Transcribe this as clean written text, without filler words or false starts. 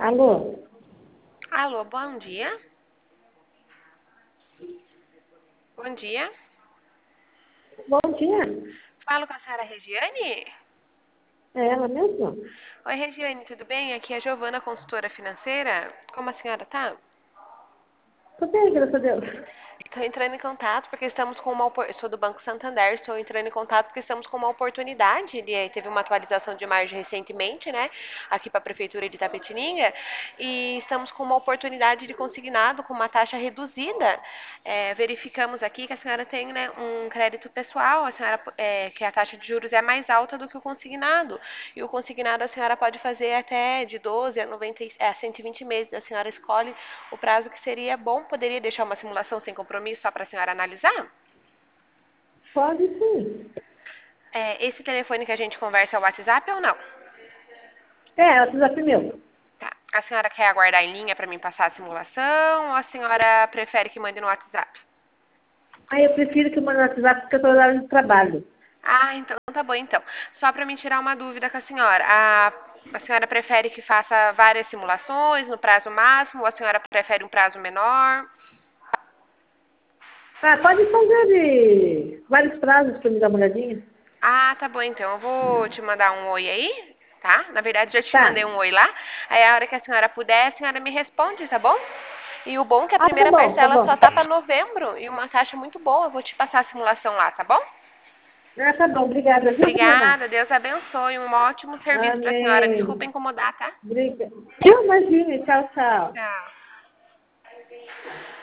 Alô? Alô, bom dia. Bom dia. Bom dia. Falo com a senhora Regiane? É ela mesma? Oi, Regiane, tudo bem? Aqui é a Giovana, consultora financeira. Como a senhora tá? Tudo bem, graças a Deus. Estou entrando em contato porque estamos com eu sou do Banco Santander, estou entrando em contato porque estamos com uma oportunidade. Teve uma atualização de margem recentemente, né? Aqui para a Prefeitura de Itapetininga. E estamos com uma oportunidade de consignado com uma taxa reduzida. Verificamos aqui que a senhora tem, né, um crédito pessoal, que a taxa de juros é mais alta do que o consignado. E o consignado a senhora pode fazer até de 12 a 120 meses. A senhora escolhe o prazo que seria bom. Poderia deixar uma simulação sem compromisso só para a senhora analisar? Pode sim. Esse telefone que a gente conversa é o WhatsApp ou não? É o desafio meu. Tá. A senhora quer aguardar em linha para mim passar a simulação ou a senhora prefere que mande no WhatsApp? Aí eu prefiro que mande no WhatsApp porque eu estou horário de trabalho. Ah, então tá bom então. Só para me tirar uma dúvida com a senhora. A senhora prefere que faça várias simulações no prazo máximo ou a senhora prefere um prazo menor? Ah, pode fazer de vários prazos para me dar uma olhadinha? Ah, tá bom então. Eu vou te mandar um oi aí, tá? Na verdade, já te mandei Tá. um oi lá. Aí a hora que a senhora puder, a senhora me responde, tá bom? E o bom é que a Ah, tá primeira bom, tá parcela bom. só tá para novembro e uma taxa muito boa. Eu vou te passar a simulação lá, tá bom? Ah, tá bom, obrigada, viu, Juliana? Obrigada, Deus abençoe. Um ótimo serviço para a senhora. Desculpa Amém. incomodar, tá? Obrigada. Eu imagino, tchau, tchau. Tchau.